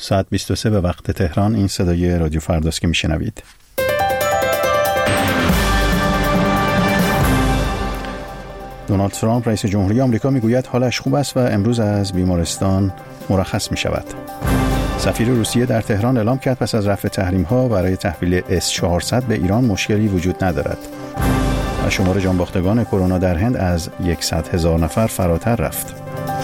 ساعت 23 به وقت تهران. این صدای رادیو فرداست که میشنوید. دونالد ترامپ رئیس جمهوری آمریکا میگوید حالش خوب است و امروز از بیمارستان مرخص می شود. سفیر روسیه در تهران اعلام کرد پس از رفع تحریم‌ها برای تحویل S-400 به ایران مشکلی وجود ندارد. و شمار جانباختگان کرونا در هند از 100,000 نفر فراتر رفت.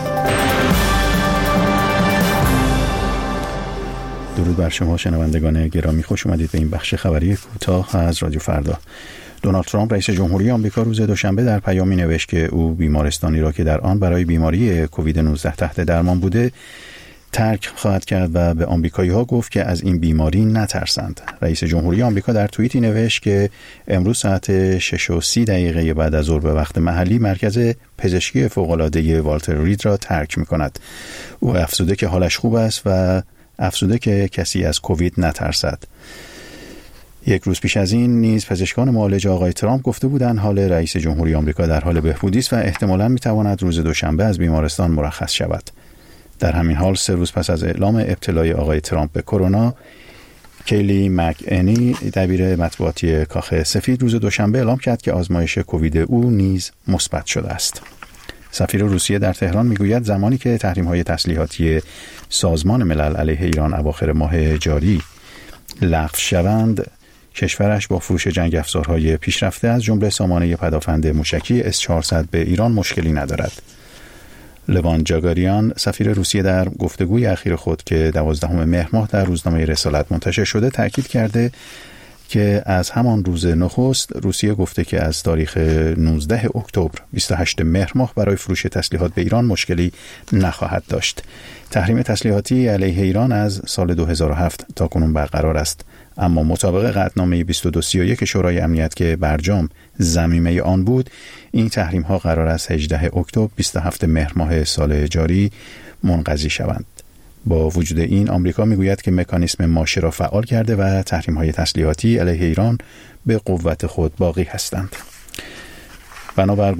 درود بر شما شنوندگان گرامی، خوش اومدید به این بخش خبری کوتاه از رادیو فردا. دونالد ترامپ رئیس جمهوری آمریکا روز دوشنبه در پیامی نوشت که او بیمارستانی را که در آن برای بیماری کووید 19 تحت درمان بوده ترک خواهد کرد و به آمریکایی‌ها گفت که از این بیماری نترسند. رئیس جمهوری آمریکا در توییتی نوشت که امروز ساعت 6:30 بعد از ظهر به وقت محلی مرکز پزشکی فوق‌العاده والتر رید را ترک می‌کند. او افزوده که حالش خوب است و افزوده که کسی از کووید نترسد. یک روز پیش از این نیز پزشکان معالج آقای ترامپ گفته بودند حال رئیس جمهوری آمریکا در حال بهبودی است و احتمالاً می‌تواند روز دوشنبه از بیمارستان مرخص شود. در همین حال 3 روز پس از اعلام ابتلای آقای ترامپ به کرونا، کیلی مک‌انی دبیر مطبوعاتی کاخ سفید روز دوشنبه اعلام کرد که آزمایش کووید او نیز مثبت شده است. سفیر روسیه در تهران میگوید زمانی که تحریم‌های تسلیحاتی سازمان ملل علیه ایران اواخر ماه جاری لغو شوند، کشورش با فروش جنگ افزارهای پیشرفته از جمله سامانه پدافند موشکی S-400 به ایران مشکلی ندارد. لوان جاگاریان سفیر روسیه در گفتگوی اخیر خود که 12 مهر ماه در روزنامه رسالت منتشر شده تاکید کرده که از همان روز نخست روسیه گفته که از تاریخ 19 اکتبر 28 مهر ماه برای فروش تسلیحات به ایران مشکلی نخواهد داشت. تحریم تسلیحاتی علیه ایران از سال 2007 تا کنون برقرار است، اما مطابق قطعنامه 2231 شورای امنیت که برجام ضمیمه آن بود، این تحریم ها قرار است 18 اکتبر 27 مهر ماه سال جاری منقضی شوند. با وجود این آمریکا میگوید که مکانیسم ماشه را فعال کرده و تحریم های تسلیحاتی علیه ایران به قوت خود باقی هستند. بنابر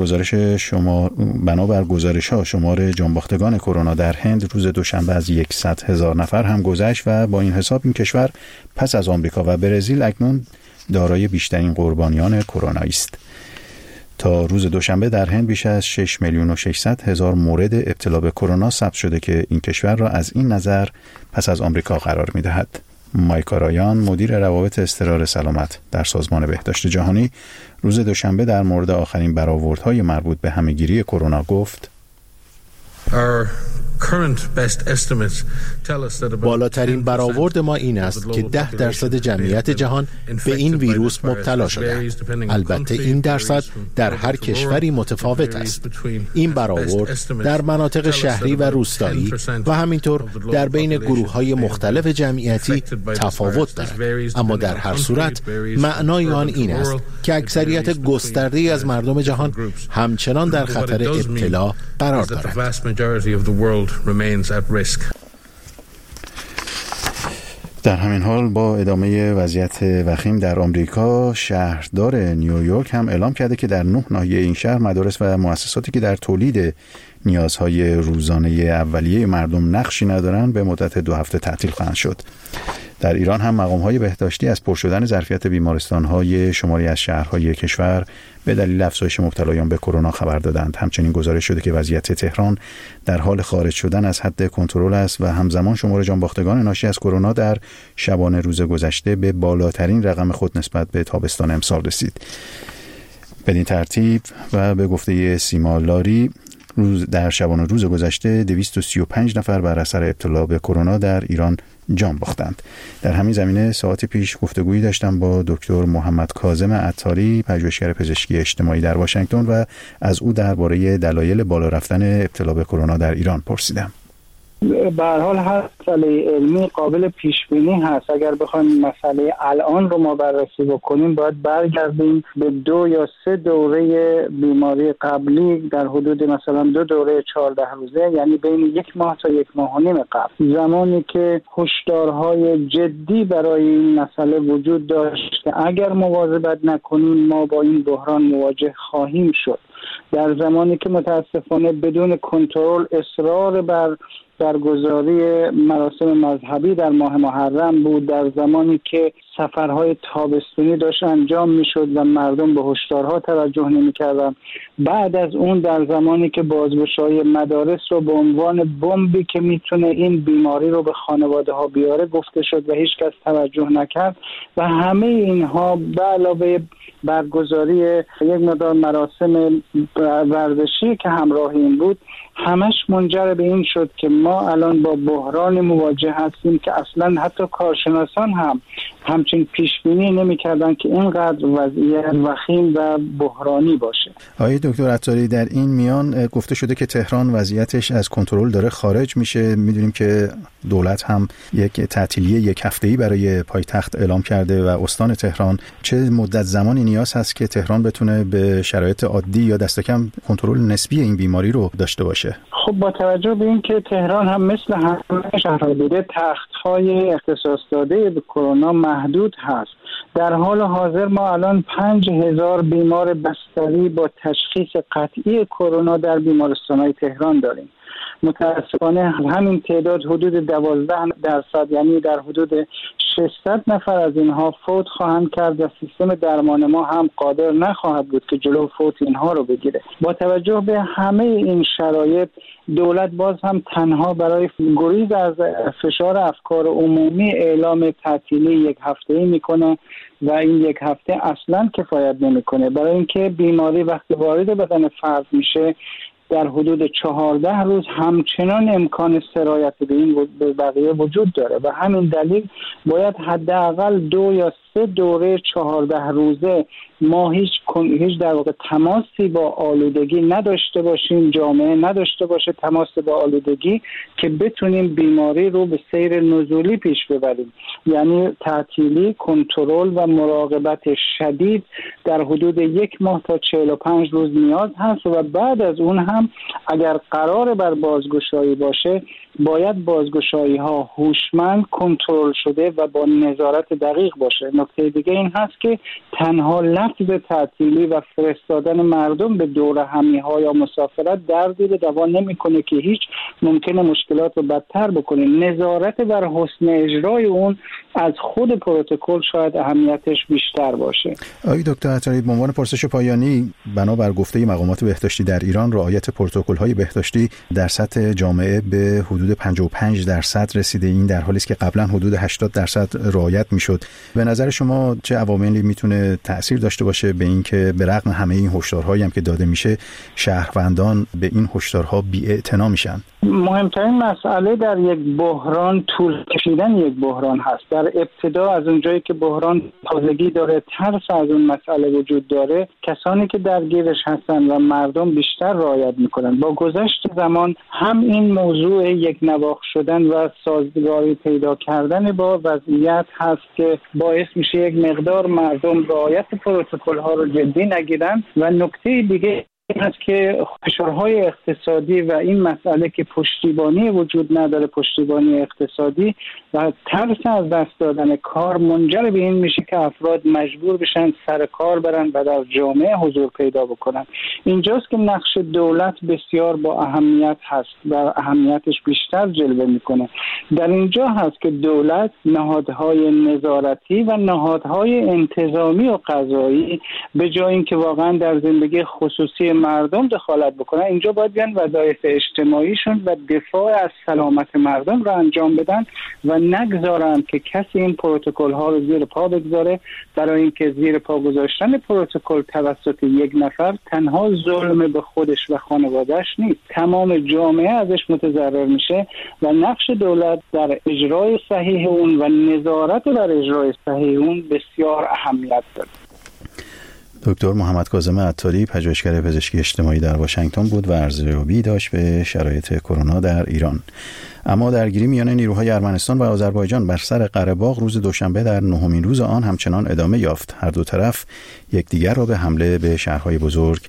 گزارش ها شمار جانباختگان کرونا در هند روز دوشنبه از 100,000 نفر هم گذشت و با این حساب این کشور پس از آمریکا و برزیل اکنون دارای بیشترین قربانیان کرونا است. تا روز دوشنبه در هند بیش از 6,600,000 مورد ابتلا به کرونا ثبت شده که این کشور را از این نظر پس از آمریکا قرار می‌دهد. مایکا رایان مدیر روابط اضطرار سلامت در سازمان بهداشت جهانی روز دوشنبه در مورد آخرین برآوردهای مربوط به همه‌گیری کرونا گفت: بالاترین برآورد ما این است که 10% جمعیت جهان به این ویروس مبتلا شده. البته این درصد در هر کشوری متفاوت است. این برآورد در مناطق شهری و روستایی و همینطور در بین گروه‌های مختلف جمعیتی تفاوت دارد، اما در هر صورت معنای آن این است که اکثریت گسترده‌ای از مردم جهان همچنان در خطر ابتلا قرار دارند. در همین حال با ادامه وضعیت وخیم در آمریکا، شهردار نیویورک هم اعلام کرده که در 9 ناحیه این شهر مدارس و مؤسساتی که در تولید نیازهای روزانه اولیه مردم نقشی ندارند به مدت 2 هفته تعطیل خواهند شد. در ایران هم مقام‌های بهداشتی از پر شدن ظرفیت بیمارستان‌های شماری از شهرهای کشور به دلیل افزایش مبتلایان به کرونا خبر دادند. همچنین گزارش شده که وضعیت تهران در حال خارج شدن از حد کنترل است و همزمان شمار جانباختگان ناشی از کرونا در شبانه روز گذشته به بالاترین رقم خود نسبت به تابستان امسال رسید. بدین ترتیب و به گفته سیما لاری در شبانه روز گذشته 235 نفر بر اثر ابتلا به کرونا در ایران جان باختند. در همین زمینه ساعت پیش گفتگویی داشتم با دکتر محمد کاظم عطاری، پژوهشگر پزشکی اجتماعی در واشنگتن و از او درباره دلایل بالا رفتن ابتلا به کرونا در ایران پرسیدم. به هر حال هر مسئله علمی قابل پیش بینی هست. اگر بخوایم مسئله الان رو ما بررسی بکنیم باید برگردیم به 2 یا 3 دوره بیماری قبلی در حدود مثلا 2 دوره 14 روزه، یعنی بین 1 ماه تا 1.5 ماه قبل، زمانی که هشدارهای جدی برای این مسئله وجود داشت که اگر مواظبت نکنیم ما با این بحران مواجه خواهیم شد. در زمانی که متاسفانه بدون کنترل اصرار بر برگزاری مراسم مذهبی در ماه محرم بود، در زمانی که سفرهای تابستونی داشت انجام میشد و مردم به هشدارها توجه نمی‌کردند. بعد از اون در زمانی که بازگشایی مدارس رو به عنوان بمبی که میتونه این بیماری رو به خانواده ها بیاره گفته شد و هیچ کس توجه نکرد و همه اینها به علاوه برگزاری یک مقدار مراسم ورزشی که همراه این بود، همش منجر به این شد که ما الان با بحران مواجه هستیم که اصلا حتی کارشناسان هم همچین پیشبینی نمی‌کردن که اینقدر وضعیت وخیم و بحرانی باشه. آقای دکتر عطاری، در این میان گفته شده که تهران وضعیتش از کنترل داره خارج میشه. میدونیم که دولت هم یک تعطیلی یک هفته‌ای برای پایتخت اعلام کرده و استان تهران. چه مدت زمانی نیاز هست که تهران بتونه به شرایط عادی یا دست کم کنترل نسبی این بیماری رو داشته باشه؟ خب با توجه به این که تهران هم مثل همه شهرهای دیگه تخت‌های اختصاص داده به کرونا محدود هست. در حال حاضر ما الان 5000 بیمار بستری با تشخیص قطعی کرونا در بیمارستان‌های تهران داریم. متاسفانه همین تعداد حدود 12%، یعنی در حدود 600 نفر از اینها فوت خواهند کرد و سیستم درمان ما هم قادر نخواهد بود که جلو فوت اینها رو بگیره. با توجه به همه این شرایط دولت باز هم تنها برای گریز از فشار افکار عمومی اعلام تعطیلی یک هفته‌ای میکنه و این یک هفته اصلا کفایت نمیکنه، برای اینکه بیماری وقتی وارد بدن فرد میشه در حدود 14 روز همچنان امکان سرایت به این بقیه وجود داره و همین دلیل باید حداقل 2 یا 3 دوره 14 روزه ما هیچ در واقع تماسی با آلودگی نداشته باشیم، جامعه نداشته باشه تماس با آلودگی، که بتونیم بیماری رو به سیر نزولی پیش ببریم. یعنی تعطیلی، کنترل و مراقبت شدید در حدود 1 ماه تا 45 روز نیاز هست و بعد از اون هم اگر قرار بر بازگشایی باشه باید بازگشایی ها هوشمند، کنترل شده و با نظارت دقیق باشه. نکته دیگه این هست که تنها لفظ تعطیلی و فرستادن مردم به دور همی ها یا مسافرت دردی به دوا نمیکنه که هیچ ممکنه مشکلات رو بدتر بکنه. نظارت بر حسن اجرای اون از خود پروتکل شاید اهمیتش بیشتر باشه. آقای دکتر عطاری، به عنوان پرسش پایانی، بنابر گفته مقامات بهداشتی در ایران رعایت پروتکل‌های بهداشتی در سطح جامعه به حدود 55% رسیده. این در حالی است که قبلا حدود 80% رعایت میشد. به نظر شما چه عواملی میتونه تأثیر داشته باشه به این که به رغم همه این هشدارهایی هم که داده میشه شهروندان به این هشدارها بی‌اعتنا میشن؟ مهمترین مسئله در یک بحران طول کشیدن یک بحران هست. در ابتدا از اونجایی که بحران تازگی داره، ترس از اون مسئله وجود داره، کسانی که درگیرش هستن و مردم بیشتر رعایت میکنن. با گذشت زمان هم این موضوع یک نواخت شدن و سازگاری پیدا کردن با وضعیت هست که باعث میشه یک مقدار مردم رعایت پروتکل ها رو جدی نگیرن. و نکته دیگه این است که فشارهای اقتصادی و این مسئله که پشتیبانی وجود نداره، پشتیبانی اقتصادی و ترس از دست دادن کار منجر به این میشه که افراد مجبور بشن سر کار برن و در جامعه حضور پیدا بکنن. اینجاست که نقش دولت بسیار با اهمیت هست و اهمیتش بیشتر جلوه میکنه. در اینجا هست که دولت، نهادهای نظارتی و نهادهای انتظامی و قضایی به جای اینکه واقعا در زندگی خصوصی مردم دخالت بکنن، اینجا باید بیان وظایف اجتماعیشون و دفاع از سلامت مردم رو انجام بدن و نگذارن که کسی این پروتکل ها رو زیر پا بگذاره، برای اینکه زیر پا گذاشتن پروتکل توسط یک نفر تنها ظلم به خودش و خانوادهش نیست، تمام جامعه ازش متضرر میشه و نقش دولت در اجرای صحیح اون و نظارت در اجرای صحیح اون بسیار اهمیت داره. دکتر محمد کاظم عطاری، پژوهشگر پزشکی اجتماعی در واشنگتن بود و ارزیابی داشت به شرایط کرونا در ایران. اما درگیری میان نیروهای ارمنستان و آذربایجان بر سر قره‌باغ روز دوشنبه در 9مین روز آن همچنان ادامه یافت. هر دو طرف یکدیگر را به حمله به شهرهای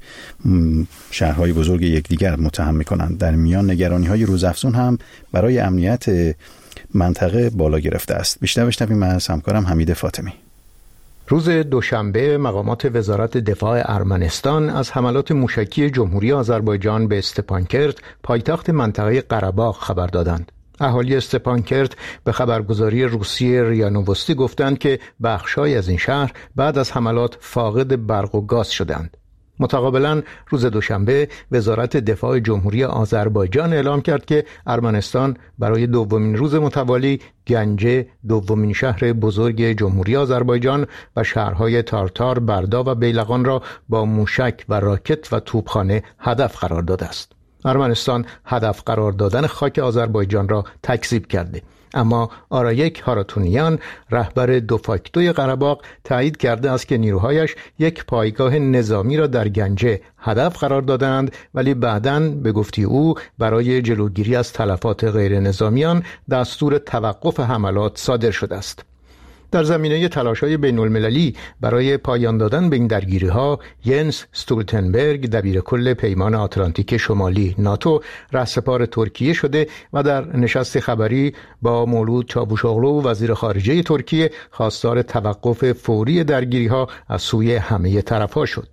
بزرگ یکدیگر متهم می‌کنند. در میان نگرانی‌های روزافزون هم برای امنیت منطقه بالا گرفته است. بیشتر بشنویم از همکارم حمید فاطمی. روز دوشنبه مقامات وزارت دفاع ارمنستان از حملات موشکی جمهوری آذربایجان به استپانکرت، پایتخت منطقه قره‌باغ خبر دادند. اهالی استپانکرت به خبرگزاری روسیه ریا نووستی گفتند که بخش‌هایی از این شهر بعد از حملات فاقد برق و گاز شدند. متقابلا روز دوشنبه وزارت دفاع جمهوری آذربایجان اعلام کرد که ارمنستان برای دومین روز متوالی گنجه، دومین شهر بزرگ جمهوری آذربایجان، و شهرهای تارتار، بردا و بیلقان را با موشک و راکت و توپخانه هدف قرار داده است. ارمنستان هدف قرار دادن خاک آذربایجان را تکذیب کرده، اما آرایک هاراتونیان، رهبر دوفاکتوی قره‌باغ، تایید کرده است که نیروهایش یک پایگاه نظامی را در گنجه هدف قرار دادند، ولی بعداً به گفته او برای جلوگیری از تلفات غیر نظامیان دستور توقف حملات صادر شده است. در زمینه تلاش‌های بین‌المللی برای پایان دادن به این درگیری‌ها، ینس استولتنبرگ، دبیرکل پیمان آتلانتیک شمالی ناتو، رهسپار ترکیه شده و در نشست خبری با مولود چاوشوغلو، وزیر خارجه ترکیه، خواستار توقف فوری درگیری‌ها از سوی همه طرف‌ها شد.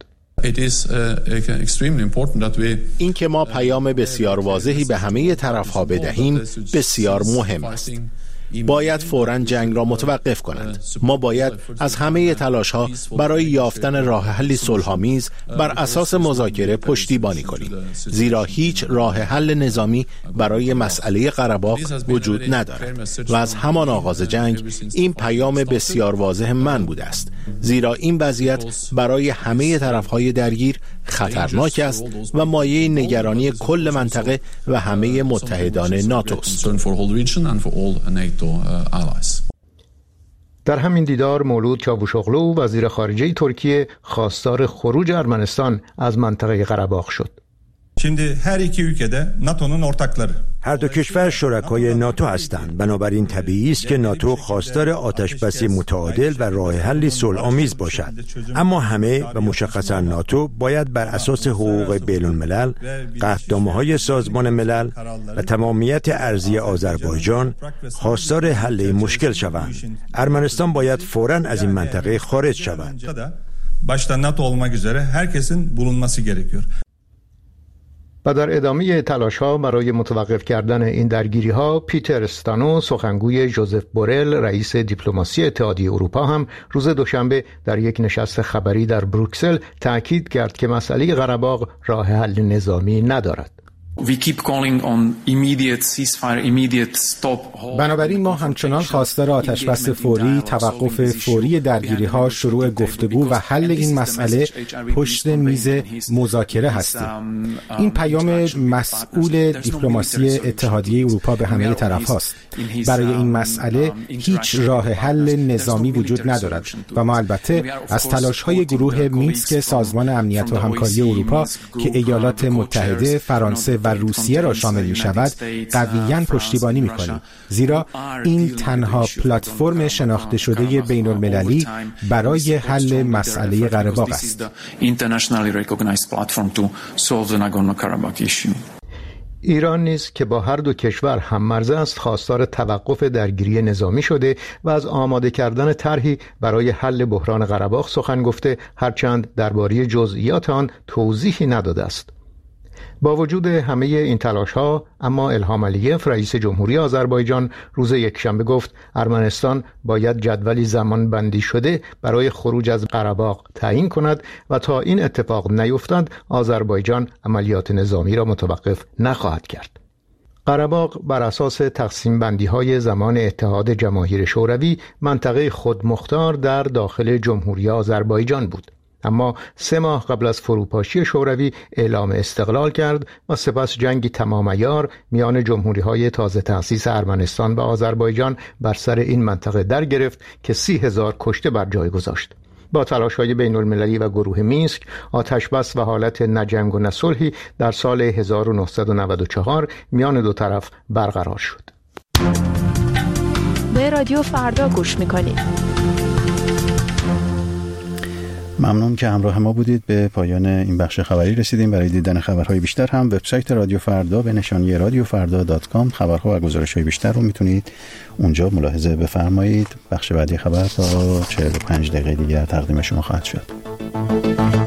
این که ما پیام بسیار واضحی به همه طرف‌ها بدهیم بسیار مهم است. باید فوراً جنگ را متوقف کنند. ما باید از همه تلاش‌ها برای یافتن راه حلی صلح‌آمیز بر اساس مذاکره پشتیبانی کنیم، زیرا هیچ راه حل نظامی برای مسئله قره‌باغ وجود ندارد و از همان آغاز جنگ این پیام بسیار واضح من بوده است، زیرا این وضعیت برای همه طرف‌های درگیر خطرناک است و مایه نگرانی کل منطقه و همه متحدان ناتو است. در همین دیدار مولود چاوشوغلو، وزیر خارجه ترکیه، خواستار خروج ارمنستان از منطقه قره‌باغ شد. هر دو کشور شرکای ناتو هستند، بنابراین طبیعی است که ناتو خواستار آتشبسی متعادل و راه حلی صلح‌آمیز باشد. اما همه و مشخصا ناتو باید بر اساس حقوق بین‌الملل، قطعنامه‌های سازمان ملل و تمامیت ارضی آذربایجان خواستار حل این مشکل شوند. ارمنستان باید فوراً از این منطقه خارج شود. başta NATO olmak üzere herkesin bulunması gerekiyor. و در ادامه تلاش‌ها برای متوقف کردن این درگیری‌ها، پیتر استانو، سخنگوی ژوزف بورل، رئیس دیپلماسی اتحادیه اروپا، هم روز دوشنبه در یک نشست خبری در بروکسل تأکید کرد که مسئله قره‌باغ راه حل نظامی ندارد. بنابراین ما همچنان خواستار آتشبس فوری، توقف فوری درگیری‌ها، شروع گفتگو و حل این مسئله پشت میز مذاکره هستیم. این پیام مسئول دیپلماسی اتحادیه اروپا به همه طرف هاست. برای این مسئله هیچ راه حل نظامی وجود ندارد و ما البته از تلاش‌های گروه مینسک سازمان امنیت و همکاری اروپا که ایالات متحده، فرانسه و روسیه را شامل می شود قویاً پشتیبانی می کنیم، زیرا این تنها پلتفرم شناخته شده بین المللی برای حل مسئله قره‌باغ است. ایران نیز که با هر دو کشور هم مرز است، خواستار توقف درگیری نظامی شده و از آماده کردن طرحی برای حل بحران قره‌باغ سخن گفته، هرچند درباره جزئیات آن توضیحی نداده است. با وجود همه این تلاش‌ها، اما الهام علیف، رئیس جمهوری آذربایجان، روز یکشنبه گفت ارمنستان باید جدولی زمان بندی شده برای خروج از قره‌باغ تعیین کند و تا این اتفاق نیفتد آذربایجان عملیات نظامی را متوقف نخواهد کرد. قره‌باغ بر اساس تقسیم بندی‌های زمان اتحاد جماهیر شوروی منطقه خودمختار در داخل جمهوری آذربایجان بود، اما 3 ماه قبل از فروپاشی شوروی اعلام استقلال کرد و سپس جنگی تمام عیار میان جمهوری‌های تازه تأسیس ارمنستان و آذربایجان بر سر این منطقه در گرفت که 30,000 کشته بر جای گذاشت. با تلاش‌های بین‌المللی و گروه مینسک، آتشبس و حالت نجنگ و نصلحی در سال 1994 میان دو طرف برقرار شد. به رادیو فردا گوش می‌کنید. ممنون که همراه ما بودید. به پایان این بخش خبری رسیدیم. برای دیدن خبرهای بیشتر هم وبسایت رادیو فردا به نشانی radiofarda.com خبرها و گزارش‌های بیشتر رو میتونید اونجا ملاحظه بفرمایید. بخش بعدی خبر تا 45 دقیقه دیگر تقدیم شما خواهد شد.